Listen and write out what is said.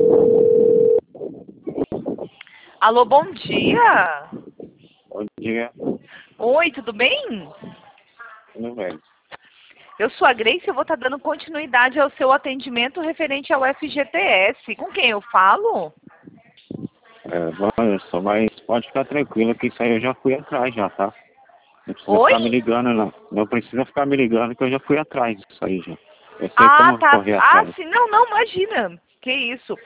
Alô, bom dia. Bom dia, Oi, tudo bem? tudo bem? Eu sou a Grace e eu vou estar dando continuidade ao seu atendimento referente ao FGTS. Com quem eu falo? Só, mas pode ficar tranquilo que isso aí eu já fui atrás já, tá? Não precisa Oi? ficar me ligando, não. Não precisa ficar me ligando que eu já fui atrás disso aí já. Eu sei Ah, como tá. correr Ah, atrás. sim. Não, imagina. Que isso.